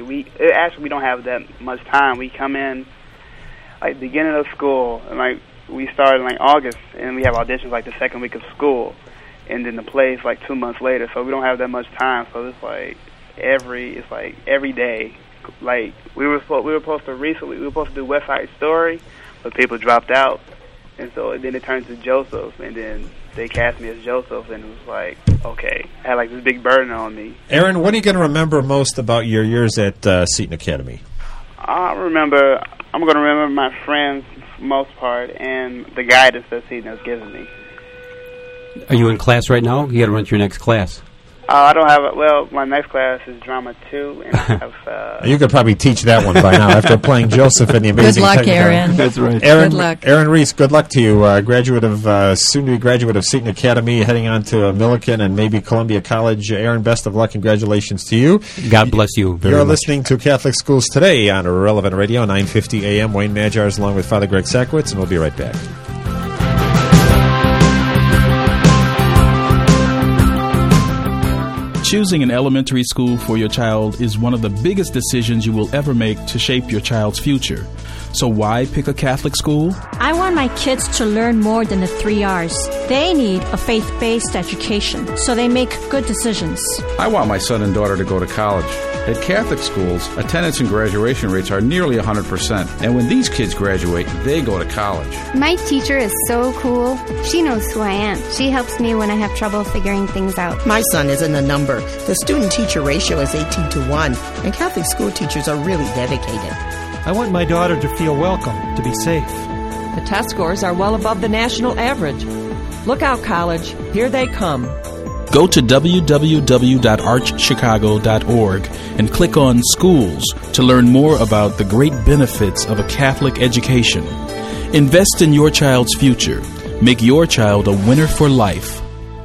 don't have that much time. We come in beginning of school, and we start in August, and we have auditions the second week of school, and then the play is 2 months later. So we don't have that much time. So it's every day. We were supposed to do West Side Story, but people dropped out, and so then it turned to Joseph, and then they cast me as Joseph, and it was okay. I had this big burden on me. Aaron, what are you going to remember most about your years at Seton Academy? I'm going to remember my friends for the most part and the guidance that Seton has given me. Are you in class right now? You got to run to your next class. I don't have my next class is Drama 2, and I have... you could probably teach that one by now after playing Joseph in the Amazing Good luck, Technicolor. Aaron. That's right. Good luck. Aaron Reese, good luck to you. Soon-to-be graduate of Seton Academy, heading on to Millikan and maybe Columbia College. Aaron, best of luck. Congratulations to you. God bless you very You're much. listening to Catholic Schools Today on Relevant Radio, 950 AM. Wayne Majars along with Father Greg Sakowicz, and we'll be right back. Choosing an elementary school for your child is one of the biggest decisions you will ever make to shape your child's future. So why pick a Catholic school? I want my kids to learn more than the 3 R's. They need a faith-based education, so they make good decisions. I want my son and daughter to go to college. At Catholic schools, attendance and graduation rates are nearly 100%. And when these kids graduate, they go to college. My teacher is so cool. She knows who I am. She helps me when I have trouble figuring things out. My son isn't a number. The student-teacher ratio is 18-1, and Catholic school teachers are really dedicated. I want my daughter to feel welcome, to be safe. The test scores are well above the national average. Look out, college. Here they come. Go to www.archchicago.org and click on Schools to learn more about the great benefits of a Catholic education. Invest in your child's future. Make your child a winner for life.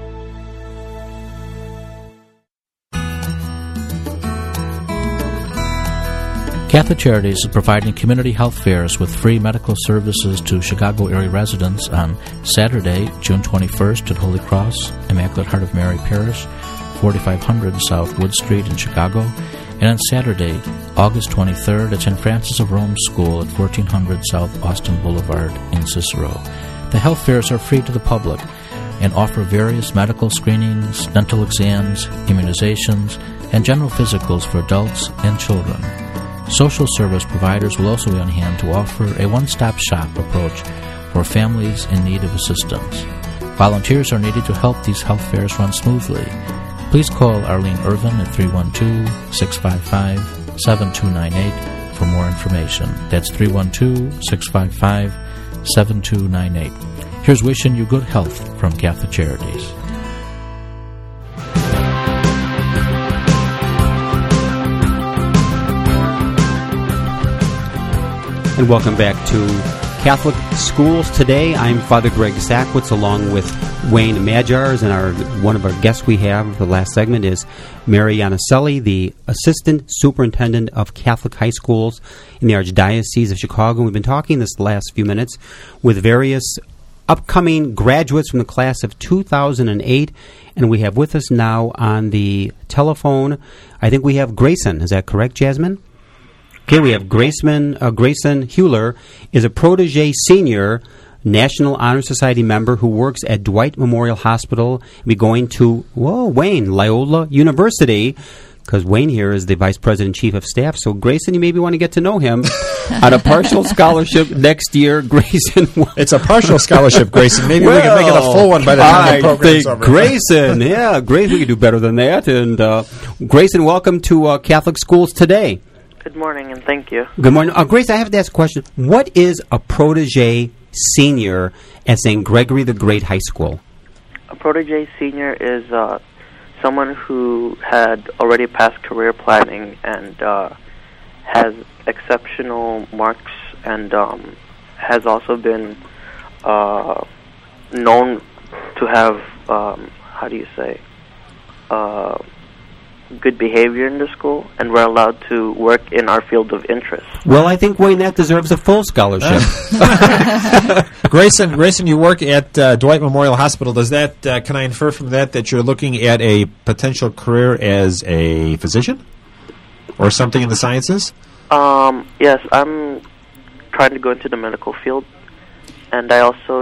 Catholic Charities is providing community health fairs with free medical services to Chicago area residents on Saturday, June 21st at Holy Cross, Immaculate Heart of Mary Parish, 4500 South Wood Street in Chicago, and on Saturday, August 23rd at St. Francis of Rome School at 1400 South Austin Boulevard in Cicero. The health fairs are free to the public and offer various medical screenings, dental exams, immunizations, and general physicals for adults and children. Social service providers will also be on hand to offer a one-stop shop approach for families in need of assistance. Volunteers are needed to help these health fairs run smoothly. Please call Arlene Irvin at 312-655-7298 for more information. That's 312-655-7298. Here's wishing you good health from Catholic Charities. And welcome back to Catholic Schools Today. I'm Father Greg Sakowicz along with Wayne Majars, and one of our guests we have for the last segment is Mary Iannicelli, the Assistant Superintendent of Catholic High Schools in the Archdiocese of Chicago. We've been talking this last few minutes with various upcoming graduates from the class of 2008. And we have with us now on the telephone, I think we have Grayson. Is that correct, Jasmine? Okay, we have Grayson Hewler is a protege senior National Honor Society member who works at Dwight Memorial Hospital. We're going to, Wayne, Loyola University, because Wayne here is the Vice President and Chief of Staff. So, Grayson, you maybe want to get to know him on a partial scholarship next year. Grayson. It's a partial scholarship, Grayson. Maybe we can make it a full one by the time the program's over. Grayson, Grayson, we can do better than that. And Grayson, welcome to Catholic Schools Today. Good morning, and thank you. Good morning. Grace, I have to ask a question. What is a protege senior at St. Gregory the Great High School? A protege senior is someone who had already passed career planning and has exceptional marks and has also been known to have, good behavior in the school, and we're allowed to work in our field of interest. Well, I think, Wayne, that deserves a full scholarship. Grayson, you work at Dwight Memorial Hospital. Does that, can I infer from that you're looking at a potential career as a physician or something in the sciences? Yes, I'm trying to go into the medical field, and I also,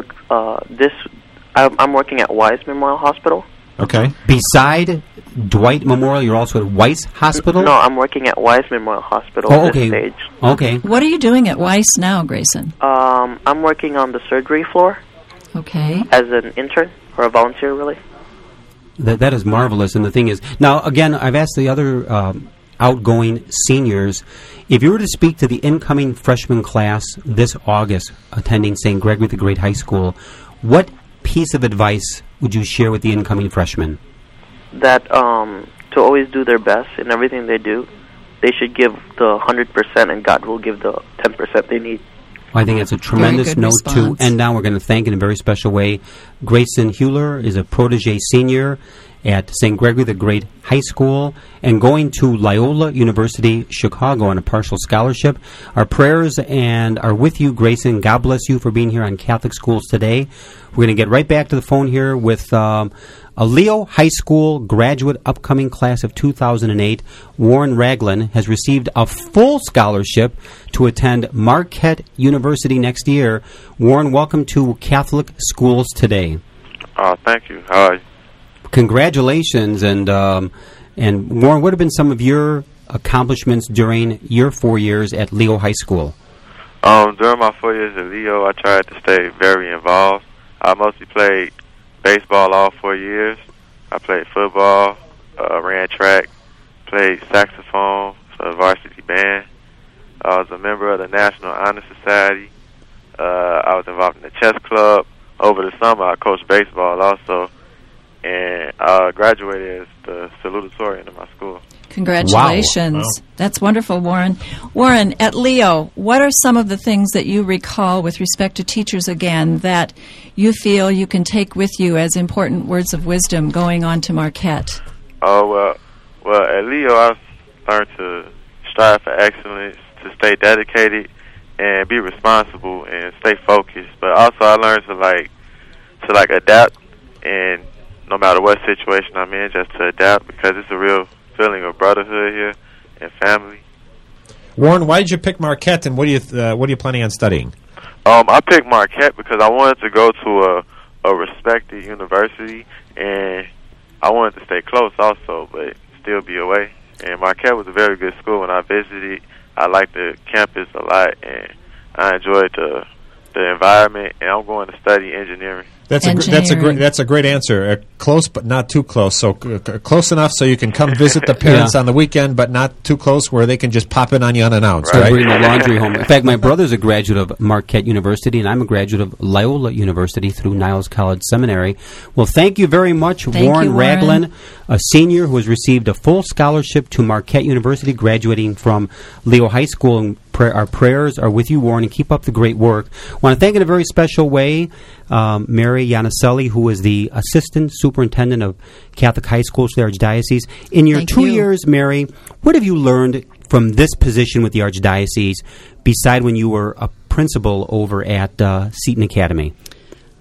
I'm working at Weiss Memorial Hospital. Okay. Beside Dwight Memorial, you're also at Weiss Hospital? No, I'm working at Weiss Memorial Hospital at this stage. Okay. What are you doing at Weiss now, Grayson? I'm working on the surgery floor. Okay. As an intern, or a volunteer, really. That is marvelous. And the thing is, now, again, I've asked the other outgoing seniors, if you were to speak to the incoming freshman class this August attending St. Gregory the Great High School, what piece of advice would you share with the incoming freshmen? That to always do their best in everything they do. They should give the 100%, and God will give the 10% they need. I think that's a tremendous note to end on. We're going to thank in a very special way. Grayson Hewler is a protege senior at St. Gregory the Great High School and going to Loyola University, Chicago on a partial scholarship. Our prayers and are with you, Grayson. God bless you for being here on Catholic Schools Today. We're going to get right back to the phone here with a Leo High School graduate upcoming class of 2008. Warren Ragland has received a full scholarship to attend Marquette University next year. Warren, welcome to Catholic Schools Today. Thank you. How are you? Congratulations, and Warren, what have been some of your accomplishments during your 4 years at Leo High School? During my 4 years at Leo, I tried to stay very involved. I mostly played baseball all 4 years. I played football, ran track, played saxophone for the varsity band. I was a member of the National Honor Society. I was involved in the chess club. Over the summer, I coached baseball also. And I graduated as the salutatorian in my school. Congratulations. Wow. That's wonderful, Warren. Warren, at Leo, what are some of the things that you recall with respect to teachers again that you feel you can take with you as important words of wisdom going on to Marquette? Well, at Leo, I learned to strive for excellence, to stay dedicated, and be responsible and stay focused. But also, I learned to adapt, and no matter what situation I'm in, just to adapt, because it's a real feeling of brotherhood here and family. Warren, why did you pick Marquette, and what are you planning on studying? I picked Marquette because I wanted to go to a respected university, and I wanted to stay close also, but still be away. And Marquette was a very good school. When I visited, I liked the campus a lot, and I enjoyed the environment, and I'm going to study engineering. That's a great answer. Close, but not too close. So close enough so you can come visit the parents on the weekend, but not too close where they can just pop in on you unannounced. Right. Bring the laundry home. In fact, my brother's a graduate of Marquette University, and I'm a graduate of Loyola University through Niles College Seminary. Well, thank you very much, Warren Ragland, a senior who has received a full scholarship to Marquette University, graduating from Leo High School. And our prayers are with you, Warren, and keep up the great work. I want to thank in a very special way Mary Yanaselli, who is the Assistant Superintendent of Catholic High Schools for the Archdiocese. In your 2 years, Mary, what have you learned from this position with the Archdiocese, beside when you were a principal over at Seton Academy?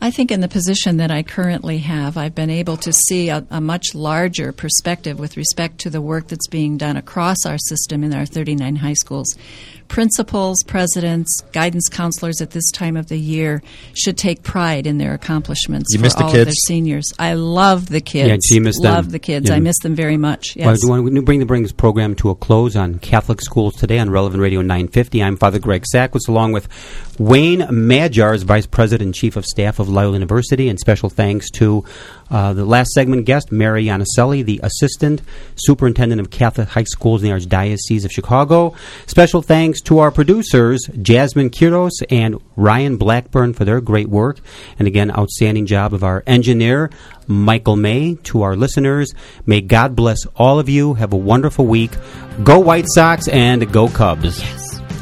I think in the position that I currently have, I've been able to see a much larger perspective with respect to the work that's being done across our system in our 39 high schools. Principals, presidents, guidance counselors at this time of the year should take pride in their accomplishments You for miss the all kids? of their seniors. I love the kids. Yeah, she missed them. Love the kids. Yeah. I miss them very much. Yes. Well, I want to bring this program to a close on Catholic Schools Today on Relevant Radio 950. I'm Father Greg Sackwitz, along with Wayne Madjar, Vice President and Chief of Staff of Loyola University, and special thanks to the last segment guest, Mary Iannicelli, the Assistant Superintendent of Catholic High Schools in the Archdiocese of Chicago. Special thanks to our producers, Jasmine Quiros and Ryan Blackburn, for their great work. And again, outstanding job of our engineer, Michael May. To our listeners, may God bless all of you. Have a wonderful week. Go White Sox and go Cubs. Yes.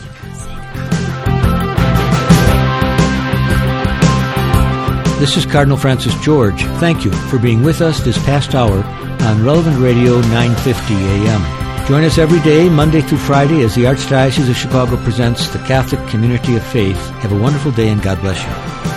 This is Cardinal Francis George. Thank you for being with us this past hour on Relevant Radio 950 AM. Join us every day, Monday through Friday, as the Archdiocese of Chicago presents the Catholic Community of Faith. Have a wonderful day and God bless you.